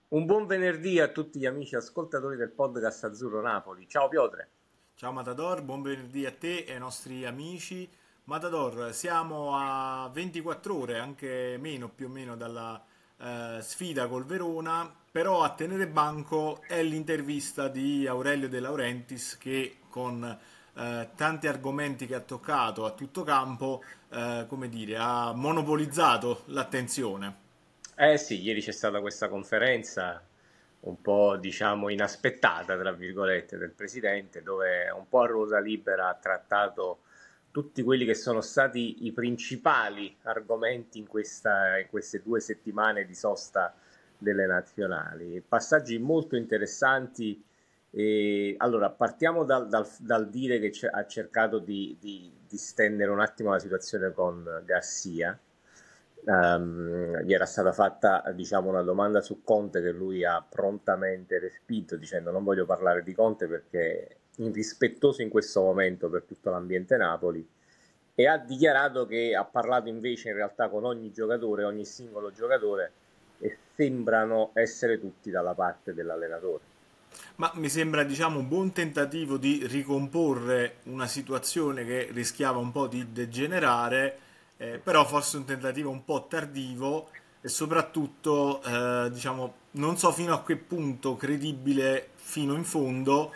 Un buon venerdì a tutti gli amici ascoltatori del podcast Azzurro Napoli. Ciao Piotre. Ciao Matador, buon venerdì a te e ai nostri amici. Matador, siamo a 24 ore, anche meno più o meno dalla sfida col Verona, però a tenere banco è l'intervista di Aurelio De Laurentiis che con tanti argomenti che ha toccato a tutto campo, come dire, ha monopolizzato l'attenzione. Eh sì, ieri c'è stata questa conferenza un po', diciamo, inaspettata, tra virgolette, del presidente, dove un po' a ruota libera ha trattato tutti quelli che sono stati i principali argomenti in queste 2 settimane di sosta delle nazionali. Passaggi molto interessanti. Allora, partiamo dal dire che ha cercato di stendere un attimo la situazione con Garcia. Gli era stata fatta, diciamo, una domanda su Conte che lui ha prontamente respinto, dicendo non voglio parlare di Conte perché è irrispettoso in questo momento per tutto l'ambiente Napoli, e ha dichiarato che ha parlato invece in realtà con ogni giocatore, ogni singolo giocatore, e sembrano essere tutti dalla parte dell'allenatore. Ma mi sembra, diciamo, un buon tentativo di ricomporre una situazione che rischiava un po' di degenerare, però forse un tentativo un po' tardivo e soprattutto, diciamo, non so fino a che punto credibile fino in fondo,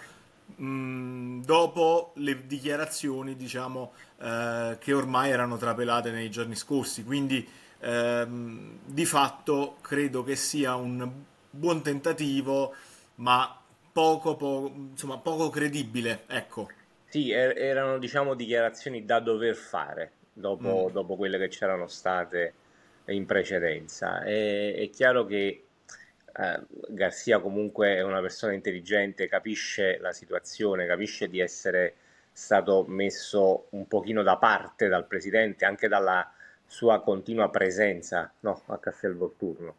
dopo le dichiarazioni, diciamo, che ormai erano trapelate nei giorni scorsi. Quindi, di fatto, credo che sia un buon tentativo ma insomma, poco credibile, ecco. Sì, erano, diciamo, dichiarazioni da dover fare dopo quelle che c'erano state in precedenza. È chiaro che Garcia comunque è una persona intelligente, capisce la situazione, capisce di essere stato messo un pochino da parte dal presidente, anche dalla sua continua presenza, no, a Castelvolturno.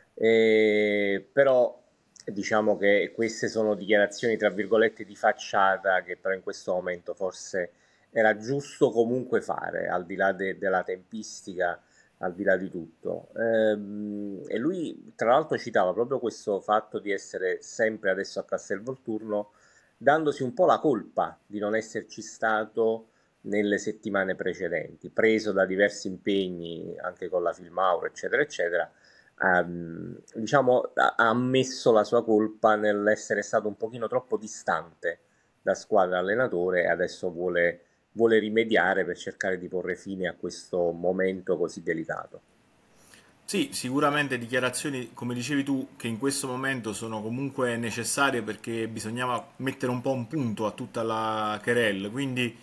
Però diciamo che queste sono dichiarazioni tra virgolette di facciata che però in questo momento forse era giusto comunque fare, al di là della tempistica, al di là di tutto. E lui tra l'altro citava proprio questo fatto di essere sempre adesso a Castelvolturno, dandosi un po' la colpa di non esserci stato nelle settimane precedenti, preso da diversi impegni anche con la Filmauro, eccetera, eccetera. Diciamo, ha ammesso la sua colpa nell'essere stato un pochino troppo distante da squadra allenatore e adesso vuole rimediare per cercare di porre fine a questo momento così delicato. Sì, sicuramente dichiarazioni, come dicevi tu, che in questo momento sono comunque necessarie perché bisognava mettere un po' un punto a tutta la querelle. Quindi,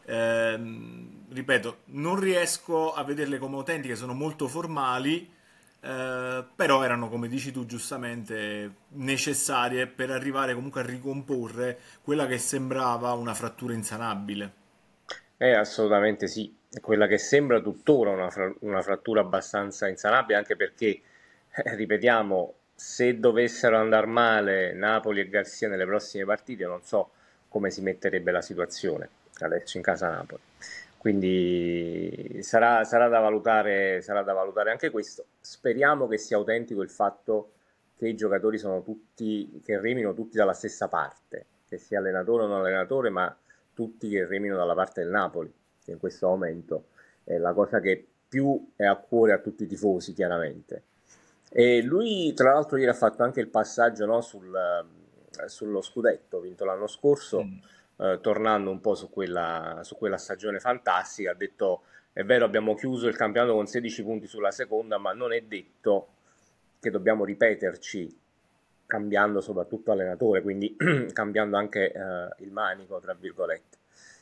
ripeto, non riesco a vederle come autentiche, sono molto formali, però erano, come dici tu giustamente, necessarie per arrivare comunque a ricomporre quella che sembrava una frattura insanabile. Assolutamente sì, è quella che sembra tuttora una frattura abbastanza insanabile, anche perché, ripetiamo, se dovessero andare male Napoli e Garcia nelle prossime partite, non so come si metterebbe la situazione adesso in casa Napoli. Quindi sarà da valutare anche questo. Speriamo che sia autentico il fatto che i giocatori sono tutti, che remino tutti dalla stessa parte, che sia allenatore o non allenatore, ma tutti che remino dalla parte del Napoli, che in questo momento è la cosa che più è a cuore a tutti i tifosi, chiaramente. E lui, tra l'altro, ieri ha fatto anche il passaggio, no, sullo scudetto vinto l'anno scorso, tornando un po' su quella stagione fantastica. Ha detto: è vero, abbiamo chiuso il campionato con 16 punti sulla seconda, ma non è detto che dobbiamo ripeterci cambiando soprattutto allenatore, quindi cambiando anche il manico, tra virgolette.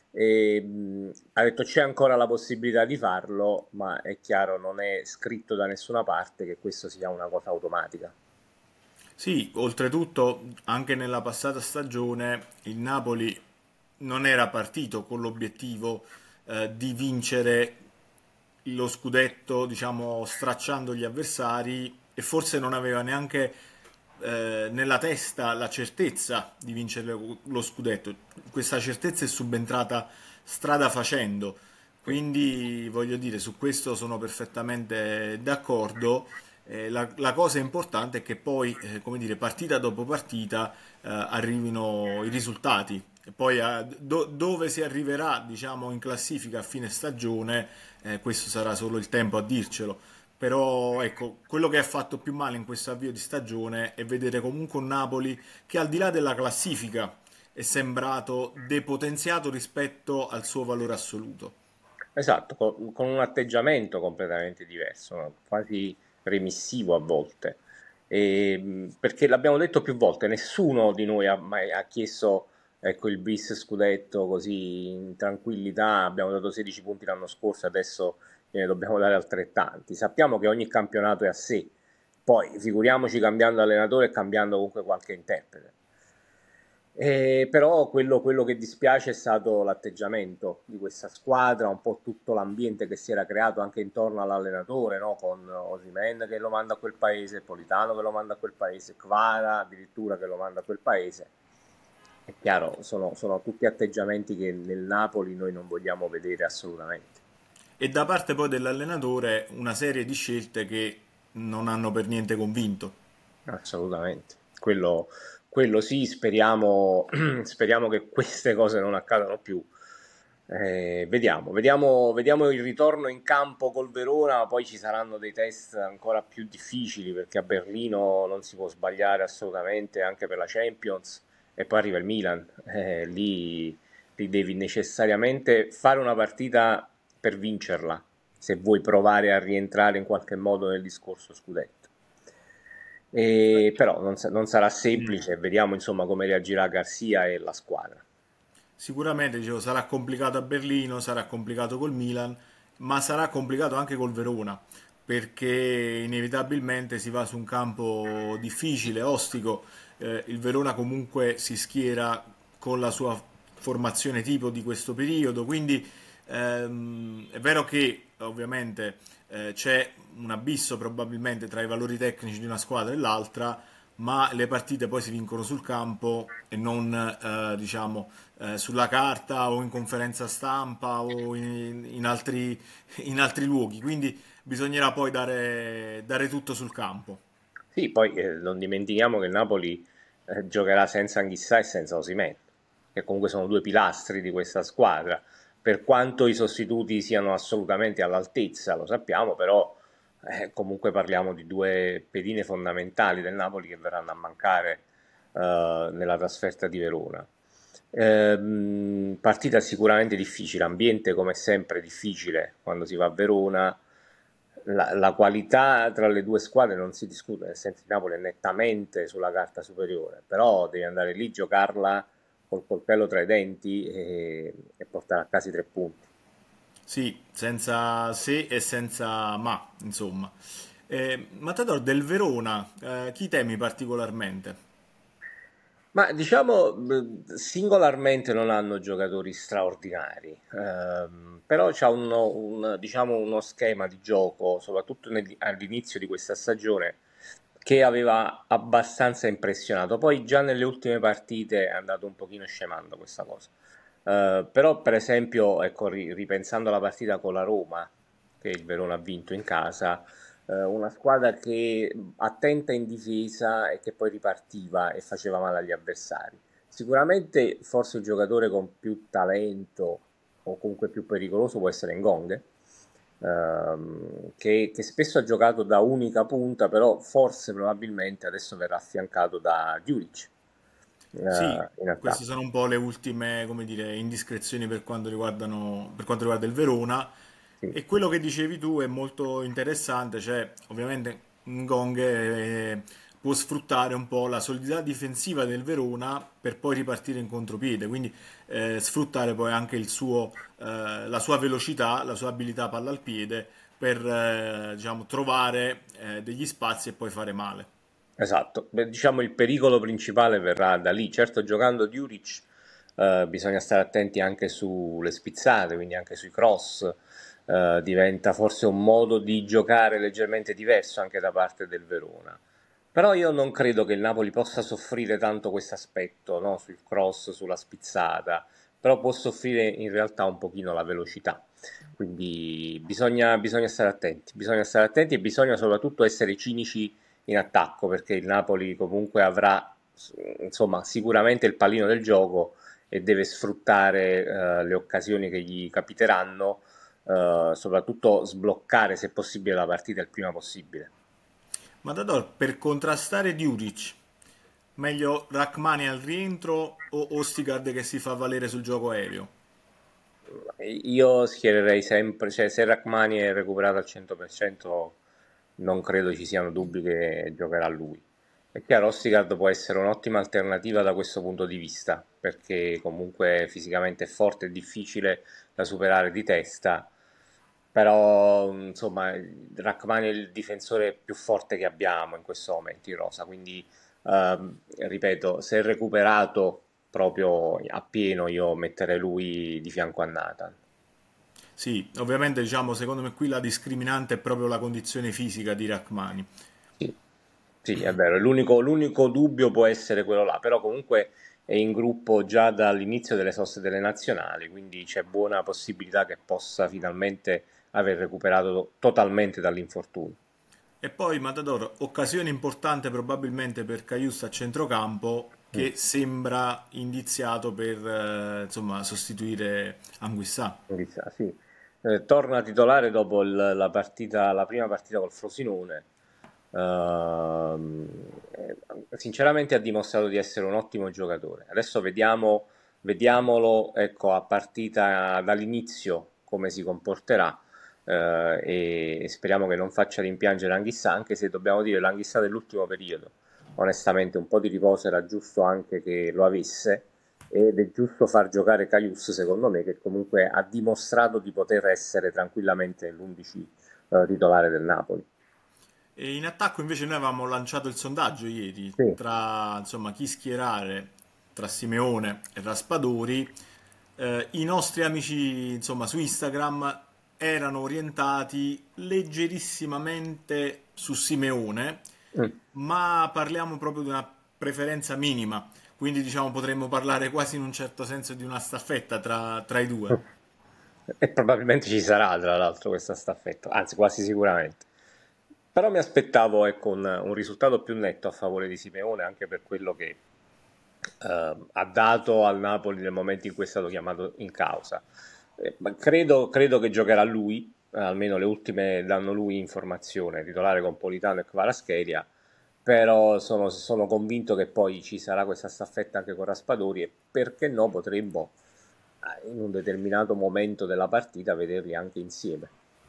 Ha detto c'è ancora la possibilità di farlo, ma è chiaro, non è scritto da nessuna parte che questo sia una cosa automatica. Sì, oltretutto anche nella passata stagione il Napoli non era partito con l'obiettivo di vincere lo scudetto, diciamo, stracciando gli avversari e forse non aveva neanche nella testa la certezza di vincere lo scudetto. Questa certezza è subentrata strada facendo, Sì. quindi voglio dire, su questo sono perfettamente d'accordo La cosa importante è che poi, come dire, partita dopo partita, arrivino i risultati. E poi dove si arriverà, diciamo, in classifica a fine stagione, questo sarà solo il tempo a dircelo. Però ecco, quello che ha fatto più male in questo avvio di stagione è vedere comunque un Napoli che al di là della classifica è sembrato depotenziato rispetto al suo valore assoluto. Esatto, con un atteggiamento completamente diverso, no? Quasi remissivo a volte. Perché l'abbiamo detto più volte, nessuno di noi ha mai ha chiesto, ecco, il bis scudetto così in tranquillità. Abbiamo dato 16 punti l'anno scorso, adesso ne dobbiamo dare altrettanti. Sappiamo che ogni campionato è a sé, poi figuriamoci cambiando allenatore e cambiando comunque qualche interprete. Però quello che dispiace è stato l'atteggiamento di questa squadra, un po' tutto l'ambiente che si era creato anche intorno all'allenatore, no? Con Osimhen che lo manda a quel paese, Politano che lo manda a quel paese, Kvara addirittura che lo manda a quel paese. È chiaro, sono tutti atteggiamenti che nel Napoli noi non vogliamo vedere assolutamente. E da parte poi dell'allenatore una serie di scelte che non hanno per niente convinto. Assolutamente. Quello sì, speriamo, speriamo che queste cose non accadano più. Vediamo il ritorno in campo col Verona, poi ci saranno dei test ancora più difficili perché a Berlino non si può sbagliare assolutamente anche per la Champions e poi arriva il Milan. Lì devi necessariamente fare una partita per vincerla se vuoi provare a rientrare in qualche modo nel discorso scudetto. Però non sarà Mm. semplice, vediamo insomma come reagirà Garcia e la squadra. Sicuramente, dicevo, sarà complicato a Berlino, sarà complicato col Milan, ma sarà complicato anche col Verona, perché inevitabilmente si va su un campo difficile, ostico. Il Verona comunque si schiera con la sua formazione tipo di questo periodo, quindi è vero che ovviamente c'è un abisso probabilmente tra i valori tecnici di una squadra e l'altra, ma le partite poi si vincono sul campo e non, diciamo, sulla carta o in conferenza stampa o in altri luoghi. Quindi bisognerà poi dare tutto sul campo. Sì, poi non dimentichiamo che il Napoli giocherà senza Anghissà e senza Osimhen, che comunque sono due pilastri di questa squadra. Per quanto i sostituti siano assolutamente all'altezza, lo sappiamo, però comunque parliamo di due pedine fondamentali del Napoli che verranno a mancare nella trasferta di Verona. Partita sicuramente difficile, ambiente come sempre difficile quando si va a Verona. La qualità tra le due squadre non si discute, nel senso che il Napoli è nettamente sulla carta superiore, però devi andare lì, giocarla col coltello tra i denti e portare a casa i 3 punti. Sì, senza se e senza ma, insomma. Matador del Verona, chi temi particolarmente? Ma diciamo, singolarmente non hanno giocatori straordinari, però c'ha diciamo, uno schema di gioco, soprattutto all'inizio di questa stagione, che aveva abbastanza impressionato. Poi già nelle ultime partite è andato un pochino scemando questa cosa. Però per esempio, ecco, ripensando alla partita con la Roma, che il Verona ha vinto in casa, una squadra che attenta in difesa e che poi ripartiva e faceva male agli avversari. Sicuramente forse il giocatore con più talento o comunque più pericoloso può essere Ngong, che spesso ha giocato da unica punta, però forse probabilmente adesso verrà affiancato da Djuric Sì, in queste attacco. sono un po' le ultime, come dire, indiscrezioni per quanto riguarda il Verona. Sì. E quello che dicevi tu è molto interessante, cioè ovviamente Ngong può sfruttare un po' la solidità difensiva del Verona per poi ripartire in contropiede, quindi sfruttare poi anche la sua velocità, la sua abilità palla al piede per diciamo, trovare degli spazi e poi fare male. Esatto. Beh, diciamo il pericolo principale verrà da lì. Certo, giocando Djuric bisogna stare attenti anche sulle spizzate, quindi anche sui cross. Diventa forse un modo di giocare leggermente diverso anche da parte del Verona. Però io non credo che il Napoli possa soffrire tanto questo aspetto, no? Sul cross, sulla spizzata, però può soffrire in realtà un pochino la velocità. Quindi bisogna stare attenti e bisogna soprattutto essere cinici in attacco perché il Napoli comunque avrà insomma sicuramente il pallino del gioco e deve sfruttare le occasioni che gli capiteranno, soprattutto sbloccare se possibile la partita il prima possibile. Matador, per contrastare Djuric, meglio Rachmani al rientro o Ostigard che si fa valere sul gioco aereo? Io schiererei sempre, cioè se Rachmani è recuperato al 100% non credo ci siano dubbi che giocherà lui. È chiaro, Ostigard può essere un'ottima alternativa da questo punto di vista, perché comunque fisicamente è forte, è difficile da superare di testa, però insomma Rachmani è il difensore più forte che abbiamo in questo momento in rosa, quindi ripeto, se è recuperato proprio appieno io metterei lui di fianco a Nathan. Sì, ovviamente diciamo, secondo me qui la discriminante è proprio la condizione fisica di Rachmani. Sì, sì, è vero, l'unico dubbio può essere quello là, però comunque è in gruppo già dall'inizio delle soste delle nazionali, quindi c'è buona possibilità che possa finalmente aver recuperato totalmente dall'infortunio. E poi Matador, occasione importante probabilmente per Caius a centrocampo Mm. che sembra indiziato per insomma, sostituire Anguissà. Inizia, sì. Torna titolare dopo la prima partita col Frosinone. Ehm, Sinceramente ha dimostrato di essere un ottimo giocatore. Adesso vediamolo, ecco, a partita dall'inizio come si comporterà. E speriamo che non faccia rimpiangere Anghissà, anche se dobbiamo dire l'Anghissà dell'ultimo periodo. Onestamente, un po' di riposo era giusto anche che lo avesse ed è giusto far giocare Caius secondo me che comunque ha dimostrato di poter essere tranquillamente l'11 titolare del Napoli. E in attacco invece noi avevamo lanciato il sondaggio ieri Sì. tra insomma, chi schierare tra Simeone e Raspadori. I nostri amici insomma, su Instagram erano orientati leggerissimamente su Simeone, Mm. ma parliamo proprio di una preferenza minima, quindi diciamo potremmo parlare quasi in un certo senso di una staffetta tra i due. E probabilmente ci sarà tra l'altro questa staffetta, anzi quasi sicuramente. Però mi aspettavo ecco, un risultato più netto a favore di Simeone anche per quello che ha dato al Napoli nel momento in cui è stato chiamato in causa. Ma credo che giocherà lui, almeno le ultime danno lui informazione, titolare con Politano e Kvaratskhelia, però sono convinto che poi ci sarà questa staffetta anche con Raspadori e perché no potremmo in un determinato momento della partita vederli anche insieme.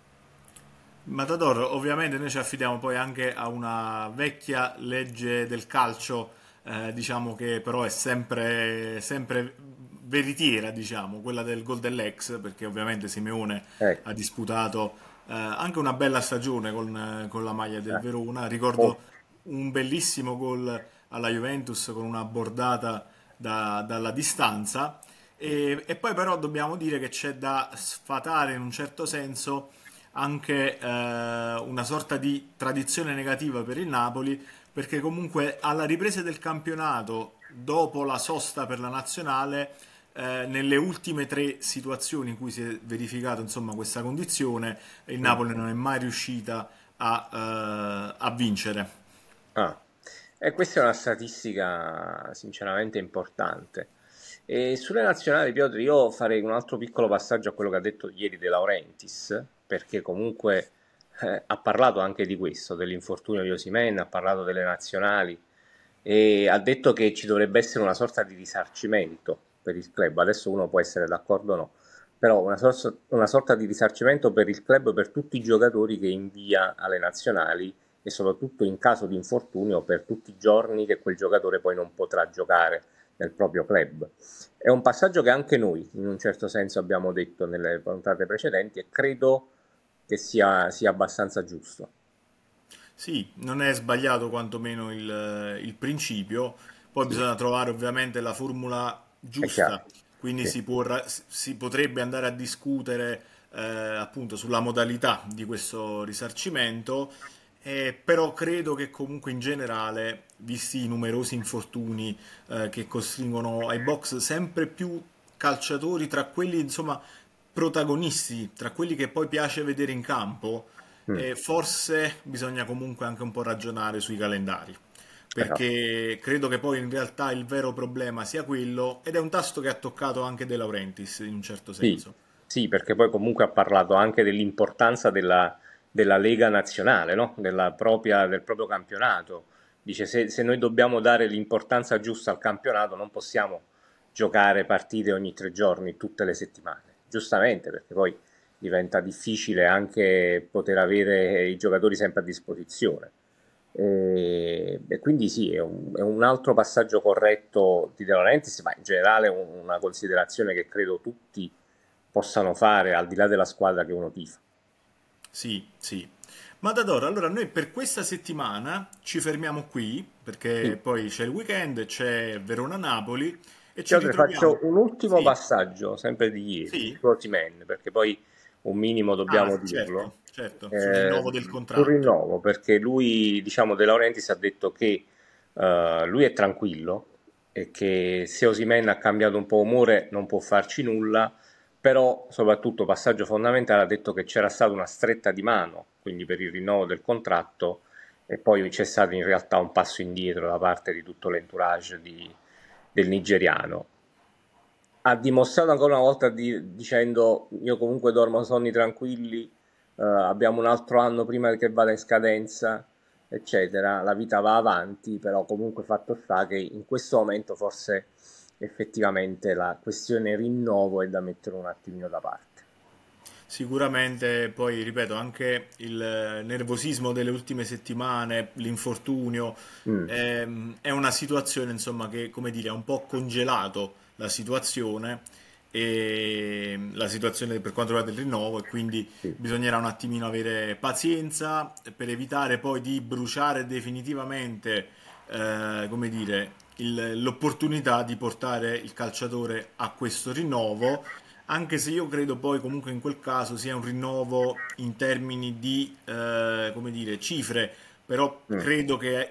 Matador, ovviamente noi ci affidiamo poi anche a una vecchia legge del calcio, diciamo che però è sempre veritiera, diciamo, quella del gol dell'ex, perché ovviamente Simeone ha Ecco, disputato anche una bella stagione con la maglia del eh, Verona. Ricordo molto. un bellissimo gol alla Juventus con una bordata dalla distanza. E poi però dobbiamo dire che c'è da sfatare in un certo senso anche una sorta di tradizione negativa per il Napoli, perché comunque alla ripresa del campionato, dopo la sosta per la nazionale, nelle ultime tre situazioni in cui si è verificata insomma, questa condizione, il Mm. Napoli non è mai riuscita a vincere. Ah, e questa è una statistica sinceramente importante. E sulle nazionali, Piotr, io farei un altro piccolo passaggio a quello che ha detto ieri De Laurentiis, perché comunque ha parlato anche di questo, dell'infortunio di Osimhen, ha parlato delle nazionali e ha detto che ci dovrebbe essere una sorta di risarcimento per il club. Adesso uno può essere d'accordo o no, però una sorta di risarcimento per il club per tutti i giocatori che invia alle nazionali e soprattutto in caso di infortunio per tutti i giorni che quel giocatore poi non potrà giocare nel proprio club. È un passaggio che anche noi, in un certo senso, abbiamo detto nelle puntate precedenti e credo che sia abbastanza giusto. Sì, non è sbagliato quantomeno il principio, poi Sì, bisogna trovare ovviamente la formula è chiaro. giusta, quindi Sì. si potrebbe andare a discutere appunto sulla modalità di questo risarcimento, però credo che comunque in generale, visti i numerosi infortuni che costringono ai box sempre più calciatori, tra quelli insomma protagonisti, tra quelli che poi piace vedere in campo, Mm, forse bisogna comunque anche un po' ragionare sui calendari, esatto. perché credo che poi in realtà il vero problema sia quello, ed è un tasto che ha toccato anche De Laurentiis in un certo Sì, senso. sì, perché poi comunque ha parlato anche dell'importanza della Lega nazionale, no? Del proprio campionato. Dice se noi dobbiamo dare l'importanza giusta al campionato non possiamo giocare partite ogni 3 giorni, tutte le settimane. Giustamente, perché poi diventa difficile anche poter avere i giocatori sempre a disposizione. E quindi sì, è un altro passaggio corretto di De Laurentiis, ma in generale una considerazione che credo tutti possano fare al di là della squadra che uno tifa. Sì, sì. Matador, allora noi per questa settimana ci fermiamo qui, perché Sì, poi c'è il weekend, c'è Verona-Napoli e ci Piotr, faccio ritroviamo. un ultimo Sì, passaggio, sempre di ieri, sì. su Osimhen, perché poi un minimo dobbiamo Ah, dirlo, certo, certo, sul rinnovo del sul contratto. rinnovo, perché lui, diciamo, De Laurentiis ha detto che lui è tranquillo e che se Osimhen ha cambiato un po' umore non può farci nulla, però soprattutto passaggio fondamentale ha detto che c'era stata una stretta di mano, quindi per il rinnovo del contratto, e poi c'è stato in realtà un passo indietro da parte di tutto l'entourage del nigeriano. Ha dimostrato ancora una volta dicendo io comunque dormo sonni tranquilli, abbiamo un altro anno prima che vada in scadenza, eccetera, la vita va avanti, però comunque fatto sta che in questo momento forse effettivamente la questione rinnovo è da mettere un attimino da parte. Sicuramente, poi ripeto, anche il nervosismo delle ultime settimane, l'infortunio, Mm, è una situazione, insomma, che, come dire, ha un po' congelato la situazione per quanto riguarda il rinnovo, e quindi sì, bisognerà un attimino avere pazienza per evitare poi di bruciare definitivamente, come dire, l'opportunità di portare il calciatore a questo rinnovo, anche se io credo poi comunque in quel caso sia un rinnovo in termini di, come dire, cifre, però mm, credo che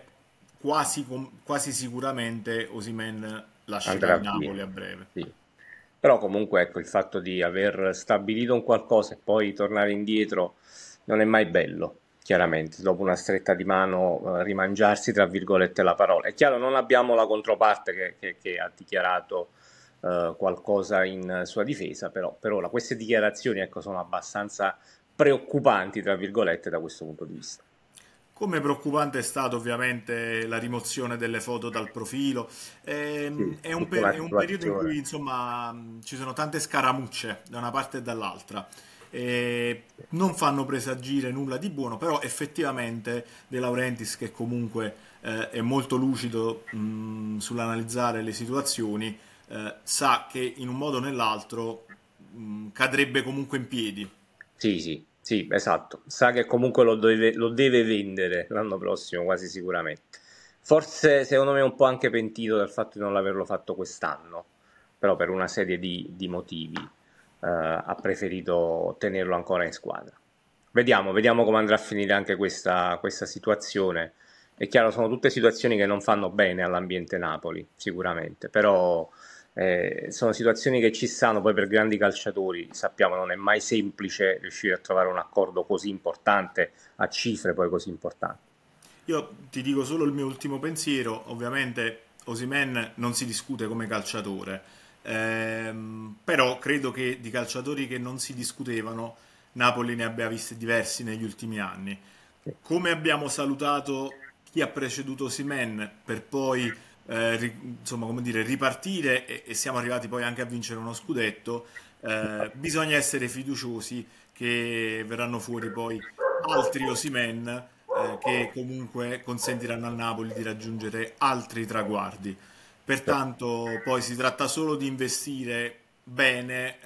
quasi sicuramente Osimhen lascerà andrà il via. Napoli a breve. Sì. Però comunque ecco il fatto di aver stabilito un qualcosa e poi tornare indietro non è mai bello, chiaramente, dopo una stretta di mano rimangiarsi tra virgolette la parola. È chiaro, non abbiamo la controparte che ha dichiarato qualcosa in sua difesa, però per ora queste dichiarazioni ecco, sono abbastanza preoccupanti, tra virgolette, da questo punto di vista. Come preoccupante è stata ovviamente la rimozione delle foto dal profilo. Sì, È un, tutta una è un periodo in situazione. cui insomma ci sono tante scaramucce da una parte e dall'altra. Non fanno presagire nulla di buono, però effettivamente De Laurentiis, che comunque è molto lucido sull'analizzare le situazioni, sa che in un modo o nell'altro cadrebbe comunque in piedi. Sì, sì, sì, esatto. Sa che comunque lo deve vendere l'anno prossimo, quasi sicuramente. Forse, secondo me, è un po' anche pentito del fatto di non averlo fatto quest'anno, però per una serie di motivi ha preferito tenerlo ancora in squadra. Vediamo come andrà a finire anche questa situazione. È chiaro, sono tutte situazioni che non fanno bene all'ambiente Napoli, sicuramente, però sono situazioni che ci stanno, poi per grandi calciatori, sappiamo, non è mai semplice riuscire a trovare un accordo così importante, a cifre poi così importanti. Io ti dico solo il mio ultimo pensiero, ovviamente Osimhen non si discute come calciatore, però credo che di calciatori che non si discutevano Napoli ne abbia visti diversi negli ultimi anni. Sì, Come abbiamo salutato chi ha preceduto Osimhen per poi insomma, come dire, ripartire e siamo arrivati poi anche a vincere uno scudetto, bisogna essere fiduciosi che verranno fuori poi altri Osimhen che comunque consentiranno al Napoli di raggiungere altri traguardi. Pertanto poi si tratta solo di investire bene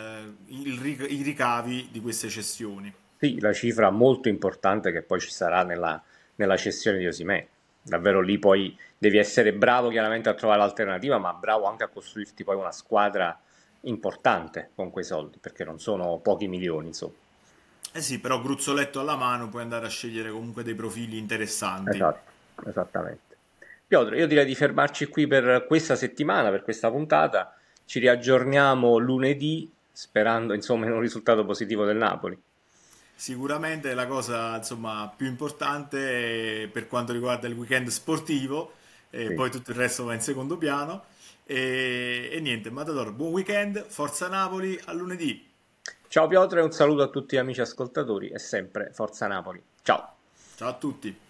i ricavi di queste cessioni. sì, la cifra molto importante che poi ci sarà nella cessione di Osimhen. Davvero lì poi devi essere bravo chiaramente a trovare l'alternativa, ma bravo anche a costruirti poi una squadra importante con quei soldi, perché non sono pochi milioni, insomma. Eh sì, però gruzzoletto alla mano puoi andare a scegliere comunque dei profili interessanti. Esatto, esattamente. Piotr, io direi di fermarci qui per questa settimana, per questa puntata. Ci riaggiorniamo lunedì sperando insomma in un risultato positivo del Napoli. Sicuramente la cosa, insomma, più importante per quanto riguarda il weekend sportivo, e Sì. poi tutto il resto va in secondo piano. E niente, Matador, buon weekend, Forza Napoli, a lunedì. Ciao Piotr e un saluto a tutti gli amici ascoltatori e sempre Forza Napoli. Ciao! Ciao a tutti.